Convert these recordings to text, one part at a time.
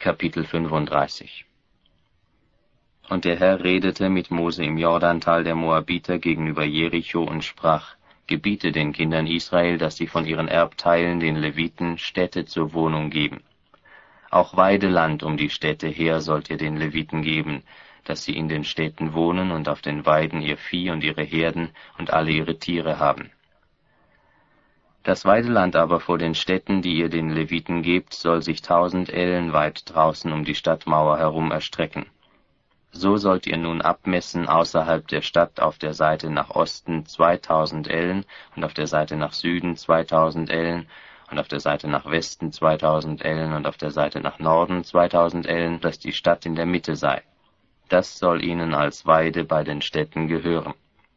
Kapitel 35. Und der Herr redete mit Mose im Jordantal der Moabiter gegenüber Jericho und sprach: Gebiete den Kindern Israel, dass sie von ihren Erbteilen den Leviten Städte zur Wohnung geben. Auch Weideland um die Städte her sollt ihr den Leviten geben, dass sie in den Städten wohnen und auf den Weiden ihr Vieh und ihre Herden und alle ihre Tiere haben. Das Weideland aber vor den Städten, die ihr den Leviten gebt, soll sich 1000 Ellen weit draußen um die Stadtmauer herum erstrecken. So sollt ihr nun abmessen außerhalb der Stadt auf der Seite nach Osten 2000 Ellen und auf der Seite nach Süden 2000 Ellen und auf der Seite nach Westen 2000 Ellen und auf der Seite nach Norden 2000 Ellen, dass die Stadt in der Mitte sei. Das soll ihnen als Weide bei den Städten gehören.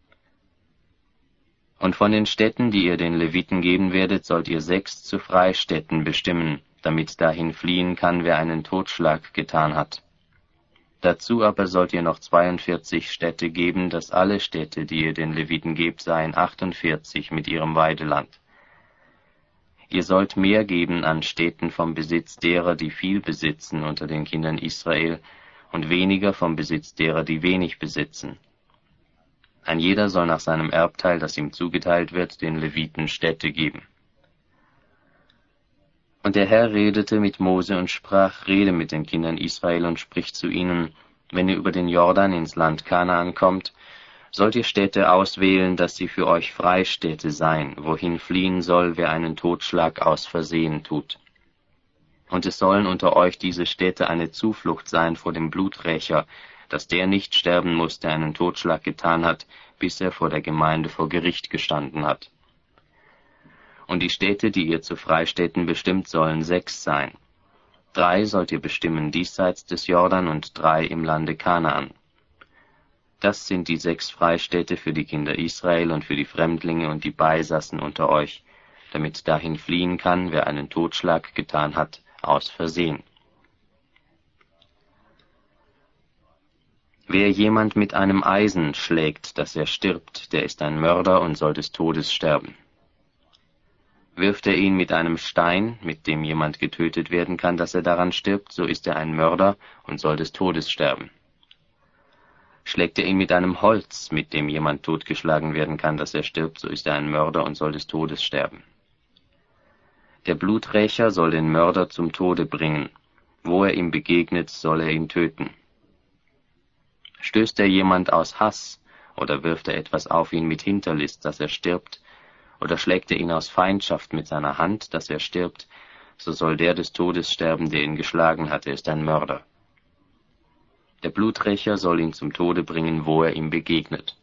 Und von den Städten, die ihr den Leviten geben werdet, sollt ihr 6 zu Freistädten bestimmen, damit dahin fliehen kann, wer einen Totschlag getan hat. Dazu aber sollt ihr noch 42 Städte geben, dass alle Städte, die ihr den Leviten gebt, seien 48 mit ihrem Weideland. Ihr sollt mehr geben an Städten vom Besitz derer, die viel besitzen unter den Kindern Israel, und weniger vom Besitz derer, die wenig besitzen. Ein jeder soll nach seinem Erbteil, das ihm zugeteilt wird, den Leviten Städte geben. Und der Herr redete mit Mose und sprach: Rede mit den Kindern Israel und sprich zu ihnen: Wenn ihr über den Jordan ins Land Kanaan kommt, sollt ihr Städte auswählen, dass sie für euch Freistädte seien, wohin fliehen soll, wer einen Totschlag aus Versehen tut. Und es sollen unter euch diese Städte eine Zuflucht sein vor dem Bluträcher, dass der nicht sterben muss, der einen Totschlag getan hat, bis er vor der Gemeinde vor Gericht gestanden hat. Und die Städte, die ihr zu Freistädten bestimmt, sollen 6 sein. 3 sollt ihr bestimmen diesseits des Jordan und 3 im Lande Kanaan. Das sind die 6 Freistädte für die Kinder Israel und für die Fremdlinge und die Beisassen unter euch, damit dahin fliehen kann, wer einen Totschlag getan hat, aus Versehen. Wer jemand mit einem Eisen schlägt, dass er stirbt, der ist ein Mörder und soll des Todes sterben. Wirft er ihn mit einem Stein, mit dem jemand getötet werden kann, dass er daran stirbt, so ist er ein Mörder und soll des Todes sterben. Schlägt er ihn mit einem Holz, mit dem jemand totgeschlagen werden kann, dass er stirbt, so ist er ein Mörder und soll des Todes sterben. Der Bluträcher soll den Mörder zum Tode bringen. Wo er ihm begegnet, soll er ihn töten. Stößt er jemand aus Hass, oder wirft er etwas auf ihn mit Hinterlist, dass er stirbt, oder schlägt er ihn aus Feindschaft mit seiner Hand, dass er stirbt, so soll der des Todes sterben, der ihn geschlagen hat, er ist ein Mörder. Der Bluträcher soll ihn zum Tode bringen, wo er ihm begegnet.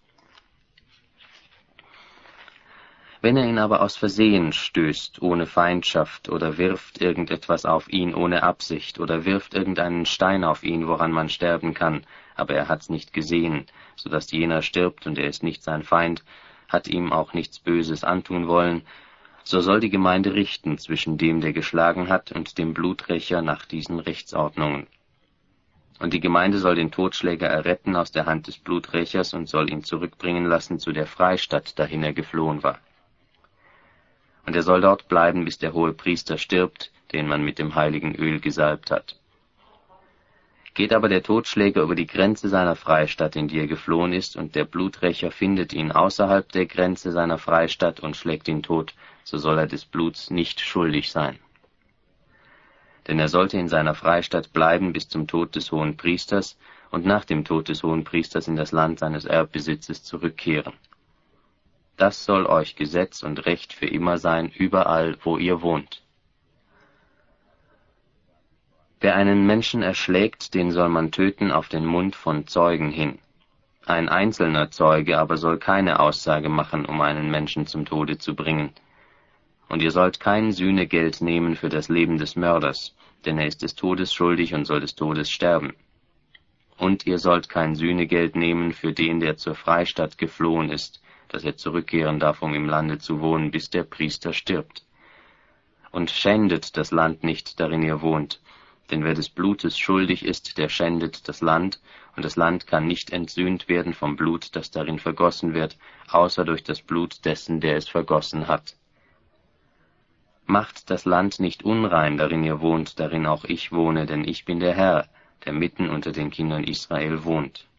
Wenn er ihn aber aus Versehen stößt, ohne Feindschaft, oder wirft irgendetwas auf ihn ohne Absicht, oder wirft irgendeinen Stein auf ihn, woran man sterben kann, aber er hat's nicht gesehen, so dass jener stirbt und er ist nicht sein Feind, hat ihm auch nichts Böses antun wollen, so soll die Gemeinde richten zwischen dem, der geschlagen hat, und dem Bluträcher nach diesen Rechtsordnungen. Und die Gemeinde soll den Totschläger erretten aus der Hand des Bluträchers und soll ihn zurückbringen lassen zu der Freistadt, dahin er geflohen war. Und er soll dort bleiben, bis der hohe Priester stirbt, den man mit dem heiligen Öl gesalbt hat. Geht aber der Totschläger über die Grenze seiner Freistadt, in die er geflohen ist, und der Bluträcher findet ihn außerhalb der Grenze seiner Freistadt und schlägt ihn tot, so soll er des Bluts nicht schuldig sein. Denn er sollte in seiner Freistadt bleiben bis zum Tod des hohen Priesters und nach dem Tod des hohen Priesters in das Land seines Erbbesitzes zurückkehren. Das soll euch Gesetz und Recht für immer sein, überall, wo ihr wohnt. Wer einen Menschen erschlägt, den soll man töten auf den Mund von Zeugen hin. Ein einzelner Zeuge aber soll keine Aussage machen, um einen Menschen zum Tode zu bringen. Und ihr sollt kein Sühnegeld nehmen für das Leben des Mörders, denn er ist des Todes schuldig und soll des Todes sterben. Und ihr sollt kein Sühnegeld nehmen für den, der zur Freistadt geflohen ist, dass er zurückkehren darf, um im Lande zu wohnen, bis der Priester stirbt. Und schändet das Land nicht, darin ihr wohnt, denn wer des Blutes schuldig ist, der schändet das Land, und das Land kann nicht entsühnt werden vom Blut, das darin vergossen wird, außer durch das Blut dessen, der es vergossen hat. Macht das Land nicht unrein, darin ihr wohnt, darin auch ich wohne, denn ich bin der Herr, der mitten unter den Kindern Israel wohnt.